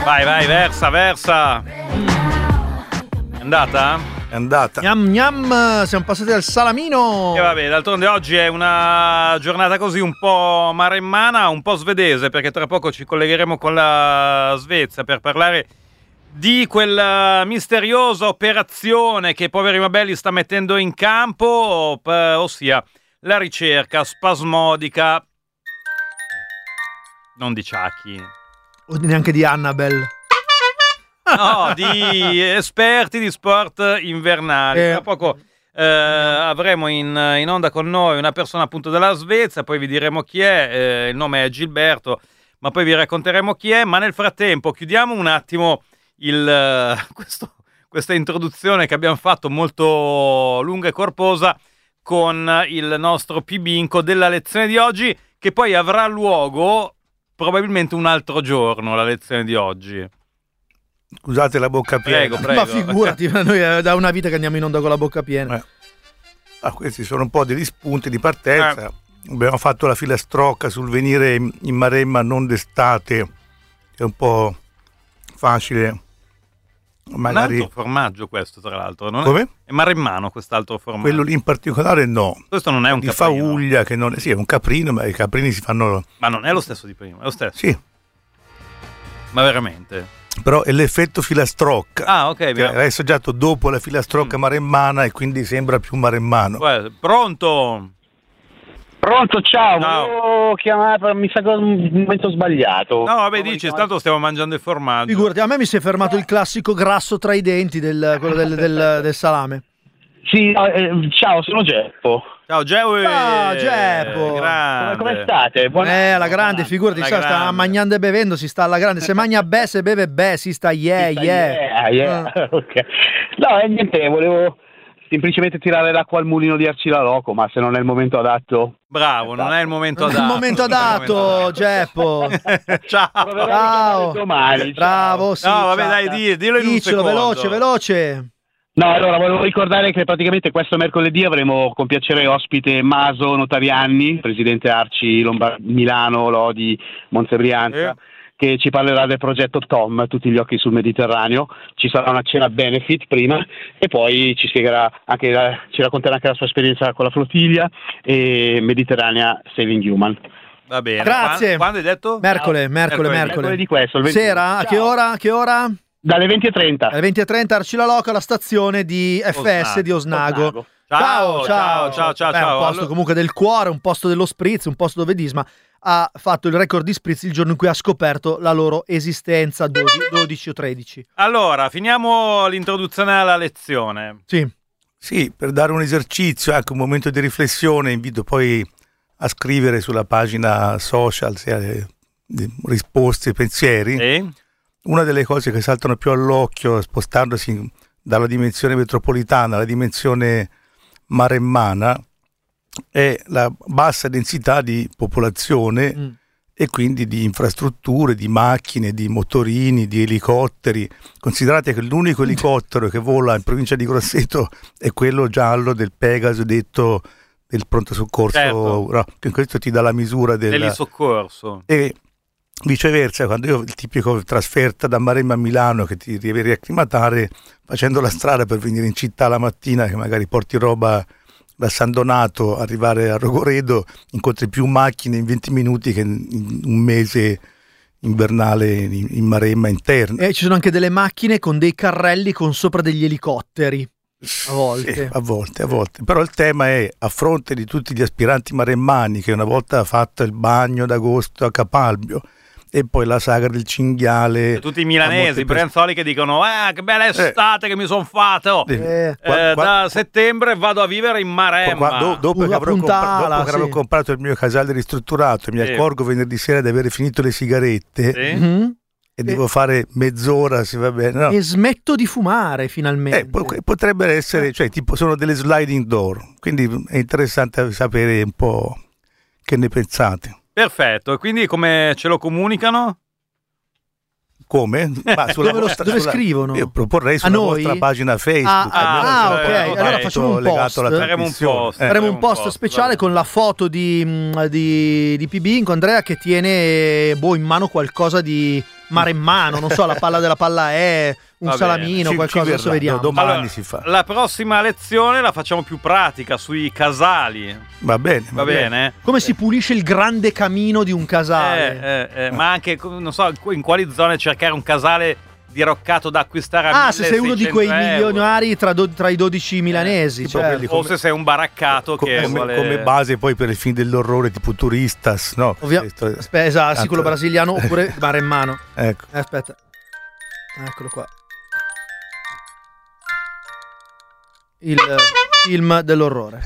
Vai, vai, versa, versa. È andata? È andata. Gnam gnam, siamo passati al salamino. E vabbè, d'altronde oggi è una giornata così un po' maremmana, un po' svedese, perché tra poco ci collegheremo con la Svezia per parlare di quella misteriosa operazione che Poveri ma Belli sta mettendo in campo, ossia la ricerca spasmodica, non di Chucky, O neanche di Annabelle. no, di esperti di sport invernali. Eh. Tra poco eh, avremo in, in onda con noi una persona appunto della Svezia, poi vi diremo chi è, eh, il nome è Gilberto, ma poi vi racconteremo chi è. Ma nel frattempo chiudiamo un attimo il, questo, questa introduzione che abbiamo fatto molto lunga e corposa con il nostro Pibinco della lezione di oggi, che poi avrà luogo probabilmente un altro giorno, la lezione di oggi. Scusate la bocca piena. Prego, prego. Ma figurati, noi è da una vita che andiamo in onda con la bocca piena. Eh. Ah, questi sono un po' degli spunti di partenza. Eh. Abbiamo fatto la filastrocca sul venire in, in Maremma non d'estate, è un po' facile. Magari... Un altro formaggio questo, tra l'altro. Non Come? È, è maremmano quest'altro formaggio. Quello lì in particolare no. Questo non è un di caprino. Fauglia, che non è, sì, è un caprino, ma i caprini si fanno... Ma non è lo stesso di prima, è lo stesso. Sì, Ma veramente? però è l'effetto filastrocca. Ah, ok. Che abbiamo- è assaggiato dopo la filastrocca Mm. maremmana e quindi sembra più maremmano. Guarda, pronto? Pronto, ciao, Ciao. volevo chiamare, mi sa che ho un momento sbagliato. No, vabbè, Come dici, chiamare? tanto stiamo mangiando il formaggio. Figurati, a me mi si è fermato il classico grasso tra i denti, del, quello del, del- del salame. Sì, no, eh, ciao, sono Geppo. Ciao, Geo. Ciao, Geppo. Grande. Come, come state? Buon Eh, alla anno, grande, buon figurati, Alla sa, sta grande. mangiando e bevendo, si sta alla grande. Se mangia be, se beve be, si sta yeah, anno. yeah. Yeah, yeah. Ah. Ok. No, e niente, volevo semplicemente tirare l'acqua al mulino di Arcilaloco, ma se non è il momento adatto... Bravo, non è il momento Non è il adatto. momento non è il adatto, momento Geppo. adatto. Ciao. Proverò a Ciao. richiamare domani, ciao. Bravo, sì. No, vabbè, ciao. dai, di- dillo in un Dicelo, secondo. veloce, veloce. No, allora volevo ricordare che praticamente questo mercoledì avremo con piacere ospite Maso Notarianni, presidente Arci Lombard- Milano, Lodi, Monza Brianza, Eh. che ci parlerà del progetto Tom, tutti gli occhi sul Mediterraneo. Ci sarà una cena benefit prima e poi ci spiegherà anche la- ci racconterà anche la sua esperienza con la flottiglia e Mediterranea Saving Human. Va bene. Grazie. Quando, quando hai detto? Mercole, mercole, Mercoledì. mercole. Mercoledì questo, il ventuno. Sera, a che Ciao. ora? A che ora? Dalle venti e trenta. Alle venti e trenta Arcilaloco alla stazione di F S Osnago. di Osnago. Osnago. Ciao, ciao, ciao, ciao, Beh, ciao. un posto Allora- comunque del cuore, un posto dello spritz, un posto dove Disma ha fatto il record di spritz il giorno in cui ha scoperto la loro esistenza, dodici, dodici o tredici. Allora, finiamo l'introduzione alla lezione. Sì. Sì, per dare un esercizio, anche un momento di riflessione, invito poi a scrivere sulla pagina social se ha risposte, pensieri. Sì? Una delle cose che saltano più all'occhio spostandosi dalla dimensione metropolitana alla dimensione maremmana è la bassa densità di popolazione Mm. e quindi di infrastrutture, di macchine, di motorini, di elicotteri. Considerate che l'unico elicottero che vola in provincia di Grosseto è quello giallo del Pegaso detto del pronto soccorso, Certo. no, che questo ti dà la misura del... Dell'isoccorso. E viceversa, quando io il tipico trasferta da Maremma a Milano che ti devi riacclimatare facendo la strada per venire in città la mattina, che magari porti roba da San Donato, arrivare a Rogoredo, incontri più macchine in venti minuti che in un mese invernale in, in Maremma interna. E ci sono anche delle macchine con dei carrelli con sopra degli elicotteri. A volte. Sì, a volte, a volte. Però il tema è, a fronte di tutti gli aspiranti maremmani che una volta fatto il bagno d'agosto a Capalbio e poi la sagra del cinghiale, E tutti i a milanesi, molte i brianzoli che dicono ah, che bella estate che mi sono fatto. Sì. Eh, Qua- Eh, qua- da settembre vado a vivere in Maremma. Qua- do- dopo, Una che avrò, puntala, compra- dopo che avrò sì. comprato il mio casale ristrutturato, mi Sì. accorgo venerdì sera di aver finito le sigarette Sì? Mhm. e devo fare mezz'ora, se va bene. No. E smetto di fumare finalmente. Eh, po- potrebbero essere, cioè, tipo, sono delle sliding door, quindi è interessante sapere un po' che ne pensate. Perfetto, e quindi come ce lo comunicano? Come? Ma sulla Dove lo- vostra- dove sulla- scrivono? Io proporrei A sulla noi? vostra pagina Facebook. Ah, almeno ah, c'è ok. qualcosa Allora facciamo un legato post. alla Faremo un trasmissione. post. Eh. Faremo un un post post, speciale vabbè. con la foto di, mh, di, di P B con Andrea che tiene boh, in mano qualcosa di maremmano, non so, la palla della palla è un Va salamino, Ci- qualcosa, ci adesso verrà, vediamo. domani Allora, si fa. La prossima lezione la facciamo più pratica sui casali. Va bene, Va bene? Come si pulisce il grande camino di un casale? Eh, eh, eh, ma anche, non so, in quali zone cercare un casale diroccato da acquistare a Ah, se sei uno di quei milleseicento euro. milionari tra, do- tra i dodici milanesi, tipo certo. quelli O come- se sei un baraccato Co- che come, vuole... come base poi per il film dell'orrore tipo Turistas, no? Ovvia- Questo- Aspetta, esatto, sì, tanto- quello brasiliano oppure maremmano. Ecco. Eh, aspetta. Eccolo qua. Il eh, film dell'orrore.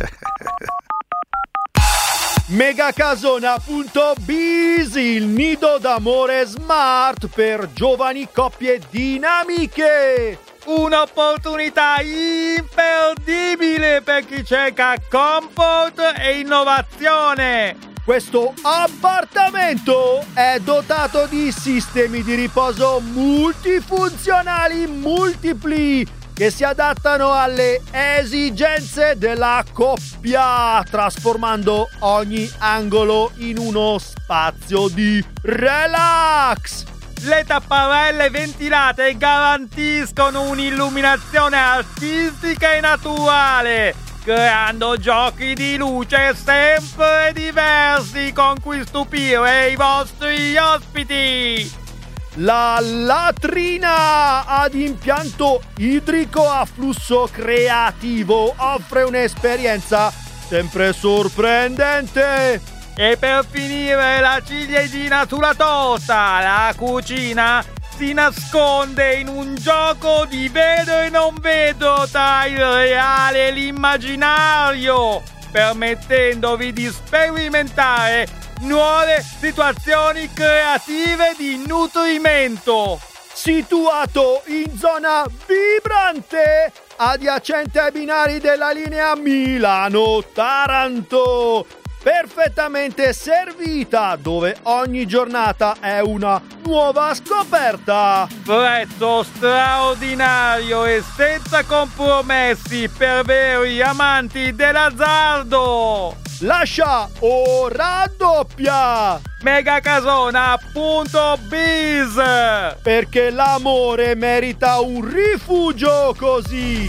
Megacasona punto biz, il nido d'amore smart per giovani coppie dinamiche. Un'opportunità imperdibile per chi cerca comfort e innovazione. Questo appartamento è dotato di sistemi di riposo multifunzionali multipli che si adattano alle esigenze della coppia, trasformando ogni angolo in uno spazio di relax. Le tapparelle ventilate garantiscono un'illuminazione artistica e naturale, creando giochi di luce sempre diversi con cui stupire i vostri ospiti. La latrina ad impianto idrico a flusso creativo offre un'esperienza sempre sorprendente. E per finire la ciliegina sulla torta, la cucina si nasconde in un gioco di vedo e non vedo tra il reale e l'immaginario, permettendovi di sperimentare nuove situazioni creative di nutrimento. Situato in zona vibrante, adiacente ai binari della linea Milano-Taranto, perfettamente servita, dove ogni giornata è una nuova scoperta. Prezzo straordinario e senza compromessi per veri amanti dell'azzardo. Lascia o raddoppia, Megacasona punto biz, perché l'amore merita un rifugio così.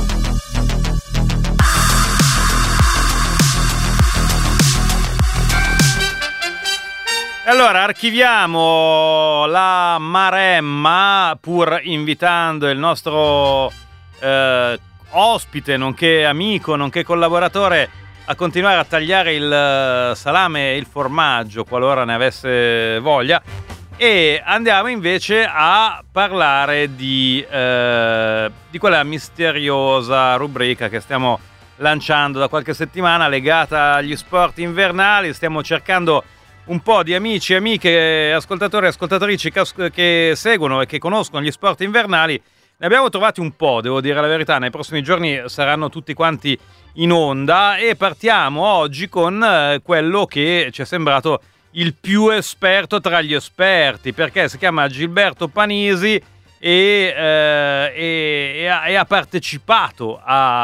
Allora, archiviamo la Maremma, pur invitando il nostro eh, ospite, nonché amico, nonché collaboratore, a continuare a tagliare il salame e il formaggio, qualora ne avesse voglia. E andiamo invece a parlare di, eh, di quella misteriosa rubrica che stiamo lanciando da qualche settimana, legata agli sport invernali. Stiamo cercando un po' di amici, amiche, ascoltatori e ascoltatrici che, che seguono e che conoscono gli sport invernali. Ne abbiamo trovati un po', devo dire la verità. Nei prossimi giorni saranno tutti quanti in onda e partiamo oggi con eh, quello che ci è sembrato il più esperto tra gli esperti, perché si chiama Gilberto Panisi e, eh, e, e, ha, e ha partecipato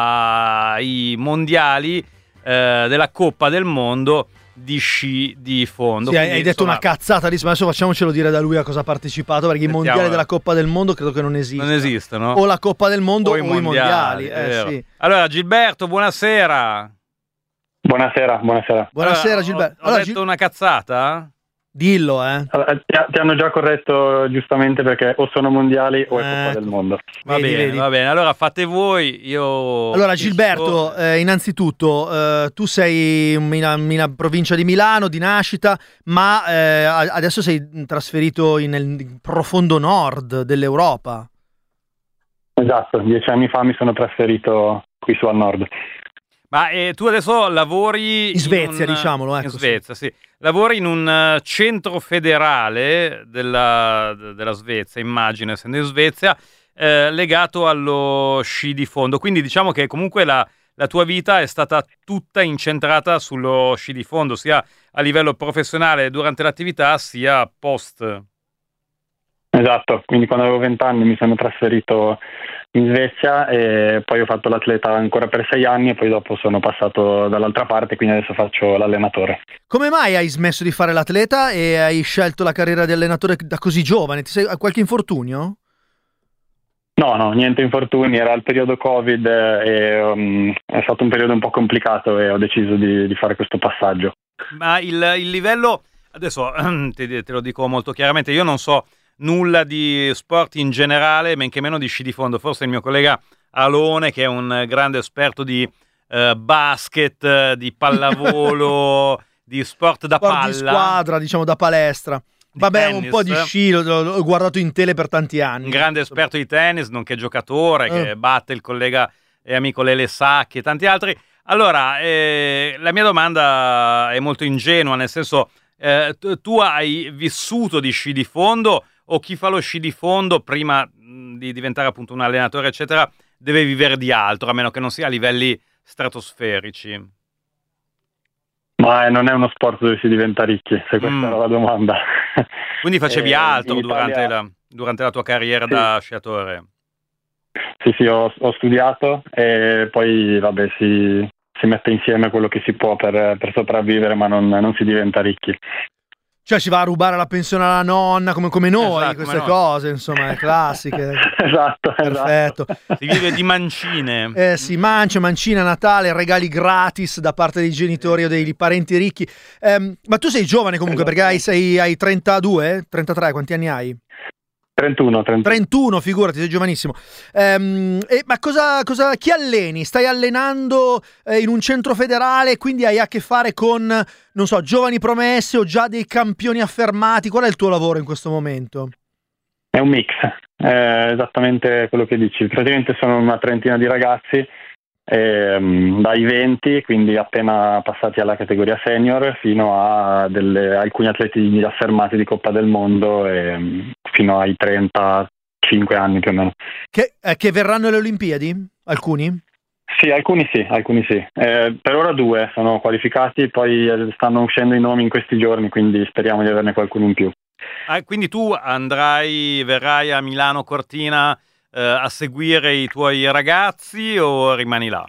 ai mondiali eh, della Coppa del Mondo di sci di fondo. Sì, hai, Quindi, hai detto insomma, una cazzata lì, ma adesso facciamocelo dire da lui a cosa ha partecipato, perché i Sentiamo. mondiali della Coppa del Mondo credo che non esistano. non esistono. O la Coppa del Mondo o, O i mondiali, è eh, vero. sì. Allora, Gilberto, buonasera. Buonasera, buonasera. Buonasera Allora, Gilberto. Ho, ho Allora, detto Gil- una cazzata? dillo, eh. Allora, ti, ti hanno già corretto giustamente perché o sono mondiali o è Coppa Ecco. del Mondo. Va Vedi, bene, vedi. va bene. Allora fate voi, io... Allora Gilberto, eh, innanzitutto eh, tu sei in, in, in provincia di Milano di nascita, ma eh, a- adesso sei trasferito in- nel profondo nord dell'Europa. Esatto, dieci anni fa mi sono trasferito qui su al nord. Ma eh, tu adesso lavori... In Svezia, un- diciamolo, ecco, In Svezia, sì. Lavori in un eh, centro federale della, della Svezia, immagino, essendo in Svezia, eh, legato allo sci di fondo. Quindi diciamo che comunque la, la tua vita è stata tutta incentrata sullo sci di fondo, sia a livello professionale durante l'attività, sia post. Esatto, quindi quando avevo venti anni mi sono trasferito in Svezia e poi ho fatto l'atleta ancora per sei anni e poi dopo sono passato dall'altra parte, quindi adesso faccio l'allenatore. Come mai hai smesso di fare l'atleta e hai scelto la carriera di allenatore da così giovane? Ti sei, hai qualche infortunio? No, no, niente infortuni, era il periodo Covid e um, è stato un periodo un po' complicato e ho deciso di, di fare questo passaggio. Ma il, il livello, adesso te, te lo dico molto chiaramente, io non so nulla di sport in generale, men che meno di sci di fondo. Forse il mio collega Alone, che è un grande esperto di eh, basket, di pallavolo, di sport da Sport palla. di squadra, diciamo da palestra. Vabbè, tennis. Un po' di sci, l'ho, l'ho guardato in tele per tanti anni. Un grande esperto di tennis, nonché giocatore, eh. che batte il collega e amico Lele Sacchi e tanti altri. Allora, eh, la mia domanda è molto ingenua, nel senso, eh, tu, tu hai vissuto di sci di fondo, o chi fa lo sci di fondo, prima mh, di diventare appunto un allenatore, eccetera, deve vivere di altro, a meno che non sia a livelli stratosferici? Ma non è uno sport dove si diventa ricchi, se questa mm. era la domanda. Quindi facevi eh, altro Italia... durante, la, durante la tua carriera sì. da sciatore? Sì, sì, ho, ho studiato e poi vabbè si, si mette insieme quello che si può per, per sopravvivere, ma non, non si diventa ricchi. Cioè si va a rubare la pensione alla nonna, come, come noi, esatto, queste no. cose, insomma, classiche. Esatto, perfetto. Esatto. Si vive di mancine. Eh, si mancia, mancina, Natale, regali gratis da parte dei genitori o dei parenti ricchi. Eh, ma tu sei giovane comunque, esatto. perché hai, sei, hai trentadue, trentatré, quanti anni hai? trentuno, trentuno. trentuno, figurati, sei giovanissimo. Ehm, e, ma cosa, cosa, chi alleni? Stai allenando eh, in un centro federale, quindi hai a che fare con, non so, giovani promesse o già dei campioni affermati? Qual è il tuo lavoro in questo momento? È un mix, è esattamente quello che dici. Praticamente sono una trentina di ragazzi, ehm, dai venti, quindi appena passati alla categoria senior, fino a delle, alcuni atleti affermati di Coppa del Mondo, e, fino ai trentacinque anni più o meno. Che, eh, che verranno alle Olimpiadi? Alcuni? Sì, alcuni sì, alcuni sì. Eh, per ora due sono qualificati, poi stanno uscendo i nomi in questi giorni, quindi speriamo di averne qualcuno in più. Ah, quindi tu andrai, verrai a Milano Cortina eh, a seguire i tuoi ragazzi o rimani là?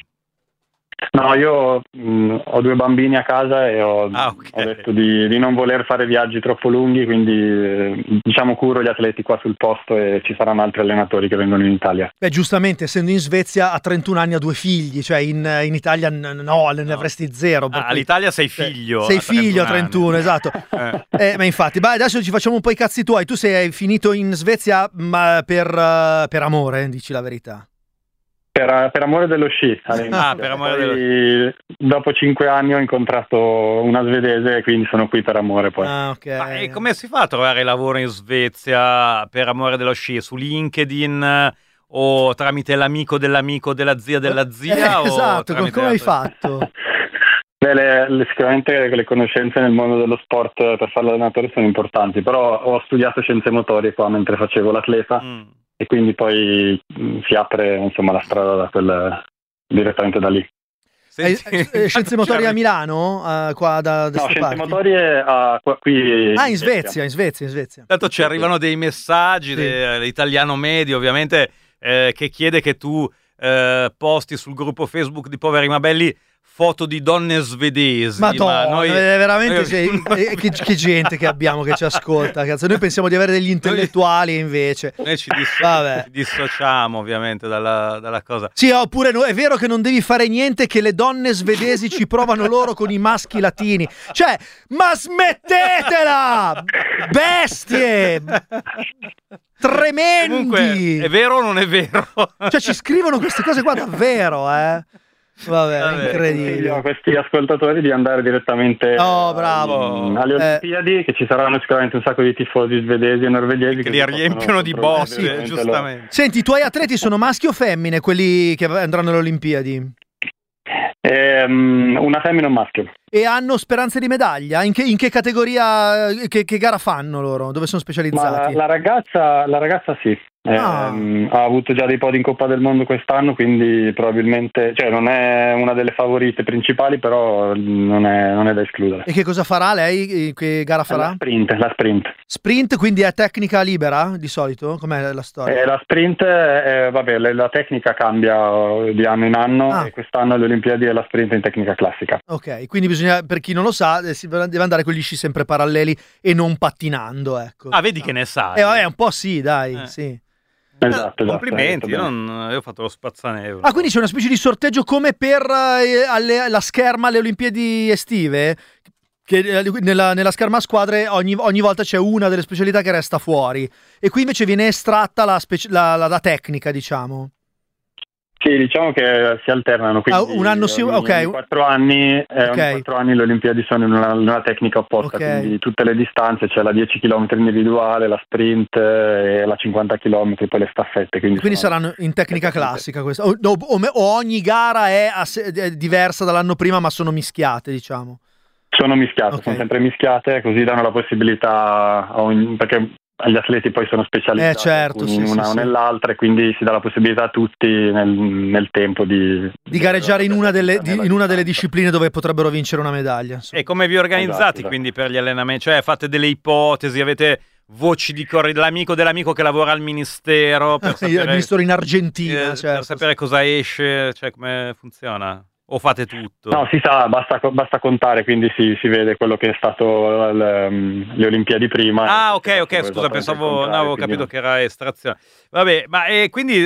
No, io mh, ho due bambini a casa e ho, ah, okay. ho detto di, di non voler fare viaggi troppo lunghi, quindi eh, diciamo curo gli atleti qua sul posto e ci saranno altri allenatori che vengono in Italia. Beh, giustamente, essendo in Svezia a trentuno anni ha due figli, cioè in, in Italia n- no, ne no. avresti zero. Ah, all'Italia sei figlio. Sei figlio a trentuno, esatto. eh. Eh, ma infatti, beh, adesso ci facciamo un po' i cazzi tuoi. Tu sei finito in Svezia ma per, uh, per amore, dici la verità. Per, per amore dello sci. Ah, per amore dello sci. Dopo cinque anni ho incontrato una svedese e quindi sono qui per amore poi. Ah, okay. Ma e come si fa a trovare lavoro in Svezia per amore dello sci? Su LinkedIn o tramite l'amico dell'amico della zia della zia? Eh, o esatto, come hai fatto? Beh, le, le, sicuramente le conoscenze nel mondo dello sport per fare l'allenatore sono importanti, però ho studiato scienze motorie qua mentre facevo l'atleta. Mm. E quindi poi mh, si apre insomma la strada da quel, direttamente da lì. Senti, eh, eh, scienze motorie a Milano? Uh, qua da, da no, scienze parti? motorie uh, qua, qui ah, in Svezia, in Svezia, in Svezia. Tanto ci arrivano dei messaggi, sì. dell'italiano medio ovviamente, eh, che chiede che tu eh, posti sul gruppo Facebook di Poveri ma Belli foto di donne svedesi. Madonna, ma noi, veramente noi... sei, che, che gente che abbiamo che ci ascolta, cazzo. Noi pensiamo di avere degli intellettuali e invece noi ci, disso- ci dissociamo ovviamente dalla, dalla cosa. Sì, oppure no, è vero che non devi fare niente, che le donne svedesi ci provano loro con i maschi latini. Cioè, ma smettetela! Bestie! Tremendi! Comunque, è vero o non è vero? Cioè, ci scrivono queste cose qua davvero, eh? Vabbè, Vabbè, incredibile. A questi ascoltatori di andare direttamente oh, bravo. um, alle Olimpiadi, eh. che ci saranno sicuramente un sacco di tifosi svedesi e norvegesi che, che li riempiono di botti, eh, giustamente. Senti, i tuoi atleti sono maschi o femmine, quelli che andranno alle Olimpiadi? Eh, um, una femmina e un maschio. E hanno speranze di medaglia? In che, in che categoria, che, che gara fanno loro? Dove sono specializzati? Ma la, la, ragazza, la ragazza sì, Eh, Ah. ha avuto già dei podi in Coppa del Mondo quest'anno, quindi probabilmente, cioè non è una delle favorite principali, però non è, non è da escludere. E che cosa farà lei? Che gara La farà? sprint, la sprint. Sprint, quindi è tecnica libera di solito? Com'è la storia? Eh, la sprint, eh, vabbè, la, la tecnica cambia eh, di anno in anno Ah. e quest'anno alle Olimpiadi è la sprint in tecnica classica. Ok, quindi bisogna, per chi non lo sa, eh, si deve andare con gli sci sempre paralleli e non pattinando, ecco. Ah, vedi che ne sai. Eh, vabbè, un po' sì, dai, Eh. sì. Esatto, esatto, Complimenti, hai io, detto non, io ho fatto lo spazzanevolo. Ah, quindi c'è una specie di sorteggio come per eh, alle- la scherma alle Olimpiadi estive? Che eh, nella, nella scherma a squadre ogni, ogni volta c'è una delle specialità che resta fuori. E qui invece viene estratta la, speci- la, la- la tecnica, diciamo. Sì, diciamo che si alternano, quindi Ah, un anno sì, ogni, ok. ogni quattro anni, eh, Ok. ogni quattro anni le Olimpiadi sono in una, in una tecnica opposta, Ok. quindi tutte le distanze, c'è la dieci chilometri individuale, la sprint eh, e la cinquanta chilometri, poi le staffette. Quindi, Quindi sono- saranno in tecnica classica questa. O, o- o me- o ogni gara è, a se- è diversa dall'anno prima, ma sono mischiate, diciamo. Sono mischiate, Ok. sono sempre mischiate, così danno la possibilità a ogni- perché gli atleti poi sono specializzati Eh, certo, alcuni sì, in sì, una sì. o nell'altra, e quindi si dà la possibilità a tutti nel, nel tempo di, Di gareggiare in una delle, di- in una delle distanza. discipline dove potrebbero vincere una medaglia. insomma. E come vi organizzate Esatto, esatto. quindi per gli allenamenti? Cioè fate delle ipotesi, avete voci di corri dell'amico dell'amico che lavora al ministero per Il sapere, ministro in Argentina, eh, per certo. sapere cosa esce, cioè come funziona? O fate tutto? No, si sa, basta, basta contare, quindi si, si vede quello che è stato le, le Olimpiadi prima. Ah, e ok, si ok, fa scusa, esattamente il pensavo, no, contrario, avevo quindi capito che era estrazione. Vabbè, ma e quindi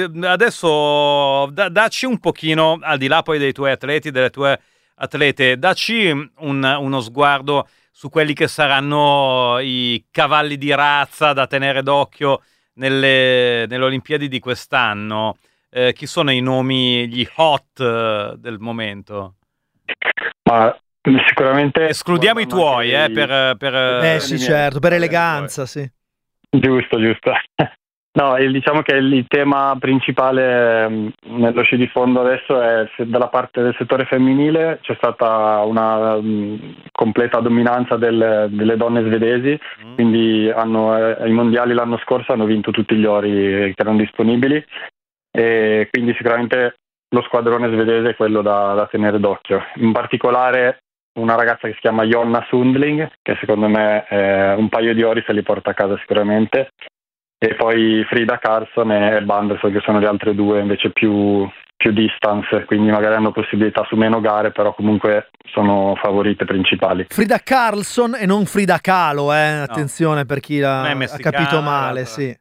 adesso da- dacci un pochino, al di là poi dei tuoi atleti, delle tue atlete, dacci un- uno sguardo su quelli che saranno i cavalli di razza da tenere d'occhio nelle, nelle Olimpiadi di quest'anno. Eh, chi sono i nomi, gli hot eh, del momento? Ma sicuramente Escludiamo i tuoi, eh, anche i- per... per Eh sì, certo, per eleganza, sì. Giusto, giusto. No, il- diciamo che il, il tema principale ehm, nello sci di fondo adesso è se dalla parte del settore femminile c'è stata una mm, completa dominanza del- delle donne svedesi, Mm. quindi hanno, eh, ai mondiali l'anno scorso hanno vinto tutti gli ori che erano disponibili, e quindi sicuramente lo squadrone svedese è quello da, da tenere d'occhio. In particolare una ragazza che si chiama Jonna Sundling, che secondo me eh, un paio di ori se li porta a casa sicuramente, e poi Frida Karlsson e Banderson, che sono le altre due invece più, più distance, quindi magari hanno possibilità su meno gare, però comunque sono favorite principali. Frida Karlsson e non Frida Kahlo, eh? Attenzione per chi Non l'ha è ha messicana, capito male, l'altra. sì.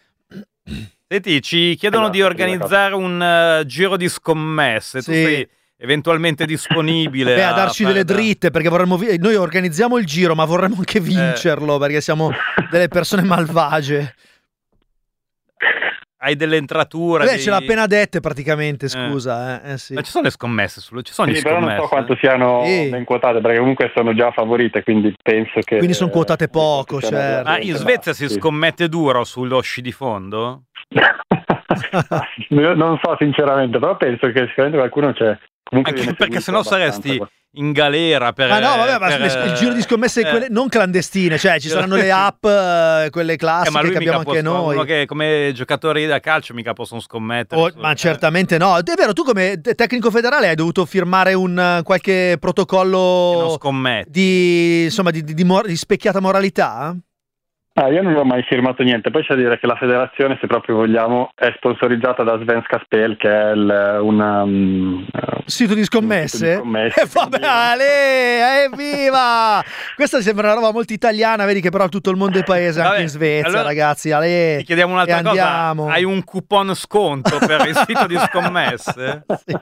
Senti, ci chiedono Esatto, di organizzare un eh, giro di scommesse. Tu Sì. sei eventualmente disponibile Beh, a darci fare delle da- dritte, perché vorremmo vi- noi organizziamo il giro, ma vorremmo anche vincerlo, perché siamo delle persone malvagie. Hai delle entrature. Beh, dei- ce l'ha appena dette praticamente, scusa, eh, eh, sì. Ma ci sono le scommesse, sullo- ci sono Sì, gli però non scommesse. so quanto siano Sì. ben quotate, perché comunque sono già favorite, quindi penso che... Quindi sono quotate poco, siano certo. Ma in relativamente Svezia si bassi. scommette duro sullo sci di fondo? Io non so sinceramente, però penso che sicuramente qualcuno c'è. Comunque Anche viene perché seguito sennò saresti abbastanza. in galera per... Ah no, vabbè, ma per, le- il giro di scommesse eh, quelle non clandestine, cioè ci saranno le app, eh, quelle eh, classiche ma lui che abbiamo mica anche può, noi. uno che come giocatori da calcio mica possono scommettere. Oh, su- ma certamente no. È vero, tu come te- tecnico federale hai dovuto firmare un eh, qualche non protocollo scommetti. di, insomma, di, di, di mor- di specchiata moralità? Ah, io non ho mai firmato niente. Poi c'è da dire che la federazione, se proprio vogliamo, è sponsorizzata da Svenska Spel, che è il, una, um, Sito di scommesse? Un sito di scommesse, E vabbè, quindi- ale, evviva! Questa sembra una roba molto italiana, vedi che però tutto il mondo è paese, anche Vabbè, in Svezia, allora ragazzi. Ale, Ti chiediamo un'altra e cosa. andiamo. Hai un coupon sconto per il sito di scommesse? Sì.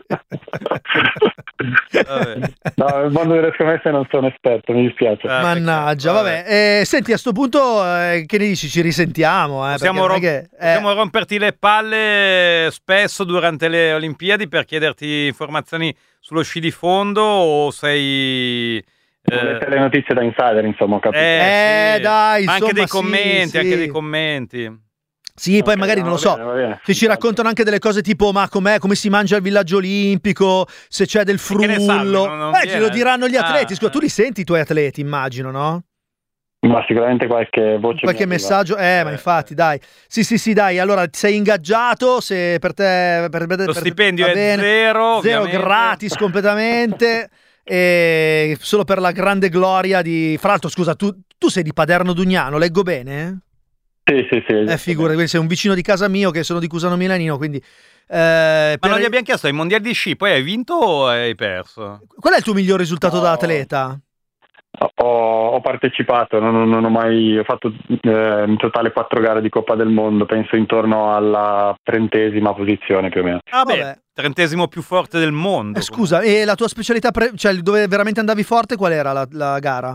Vabbè. No, nel mondo delle scommesse non sono esperto, mi dispiace. Ah, Mannaggia, peccato, vabbè. Eh, senti, a sto punto, eh, che ne dici? Ci risentiamo? Eh, Possiamo, perché non è rom- che- eh, possiamo romperti le palle spesso durante le Olimpiadi per chiederti informazioni sullo sci di fondo o sei... Volete le notizie da insider, insomma, ho capito. Eh, sì. dai, Ma anche insomma, dei sì, commenti, sì. anche dei commenti. Sì, poi Ok, magari no, non lo va so. bene, va bene. Se ci raccontano anche delle cose tipo ma com'è, come si mangia al villaggio olimpico, se c'è del che ne frullo. sanno? Non- non eh, ce viene? lo diranno gli atleti. Ah, Scusa, ah. tu li senti i tuoi atleti, immagino, no? Ma sicuramente qualche voce. Qualche messaggio, eh, ma infatti, dai. Sì, sì, sì, dai. Allora, sei ingaggiato, se per te per, per, Lo per, stipendio va è bene. zero, Zero ovviamente. gratis completamente. E solo per la grande gloria di. Fra l'altro, scusa, tu, tu sei di Paderno Dugnano, leggo bene? Sì, sì, sì. Eh, figura, quindi sei un vicino di casa mio, che sono di Cusano Milanino, quindi. Eh, Ma per- non gli abbiamo chiesto ai mondiali di sci, poi hai vinto o hai perso? Qual è il tuo miglior risultato da atleta? Ho, ho partecipato, non, non ho mai ho fatto eh, in totale quattro gare di Coppa del Mondo, penso intorno alla trentesima posizione più o meno. Ah beh, Vabbè. trentesimo più forte del mondo. Eh, scusa, e la tua specialità, pre- cioè dove veramente andavi forte, qual era la, la gara?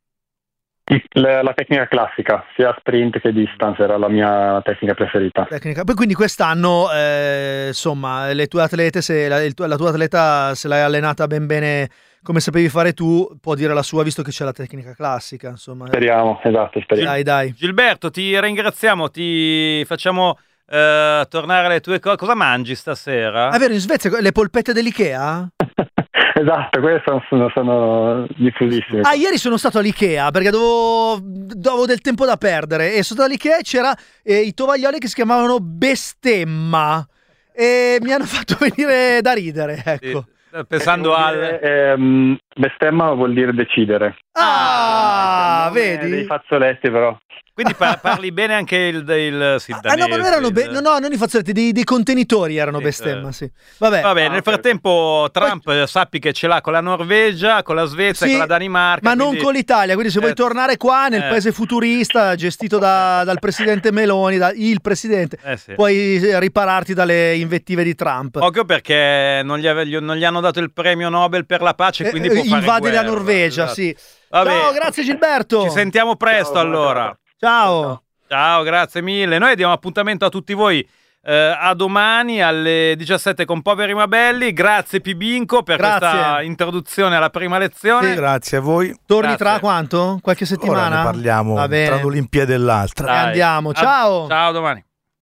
La, la tecnica classica, sia sprint che distance, era la mia tecnica preferita. Tecnica. Poi quindi quest'anno, eh, insomma, le tue atlete, se la, il tuo- la tua atleta se l'hai allenata ben bene come sapevi fare tu, può dire la sua, visto che c'è la tecnica classica, insomma. Speriamo, esatto, speriamo. Dai, dai. Gilberto, ti ringraziamo, ti facciamo eh, tornare alle tue cose. Cosa mangi stasera? Ah, vero, in Svezia le polpette dell'Ikea? Esatto, queste sono, sono, sono diffusissime. Ah, ieri sono stato all'Ikea perché dovevo, dovevo del tempo da perdere e sono stato all'Ikea e c'era eh, i tovaglioli che si chiamavano Bestemma e mi hanno fatto venire da ridere, ecco. Sì, pensando al... Dire, ehm, bestemma vuol dire decidere. Ah, Nome vedi? Dei fazzoletti però. Quindi pa- parli bene anche il, il, sì, Ah no, ma non erano be- no, no, non i fazzoletti, dei, dei contenitori erano Sì, bestemma, eh. sì. Vabbè. Vabbè, nel frattempo Trump eh, sappi che ce l'ha con la Norvegia, con la Svezia, Sì, con la Danimarca. ma non quindi- con l'Italia, quindi se vuoi Eh, tornare qua nel eh. paese futurista gestito da- dal presidente Meloni, da il presidente, Eh sì. puoi ripararti dalle invettive di Trump. Occhio perché non gli, ave- gli- non gli hanno dato il premio Nobel per la pace, quindi Eh, può fare invade la guerra, Norvegia, esatto. sì. Vabbè. Ciao, grazie Gilberto. Ci sentiamo presto Ciao, allora. Ciao. Ciao, grazie mille. Noi diamo appuntamento a tutti voi eh, a domani alle diciassette con Poveri ma Belli. Grazie Pibinco per Grazie. questa introduzione alla prima lezione. Grazie a voi. Torni Grazie. tra quanto? Qualche settimana? Ora ne parliamo Va bene. tra l'Olimpiadi e l'altra. E andiamo. A- Ciao. Ciao, domani.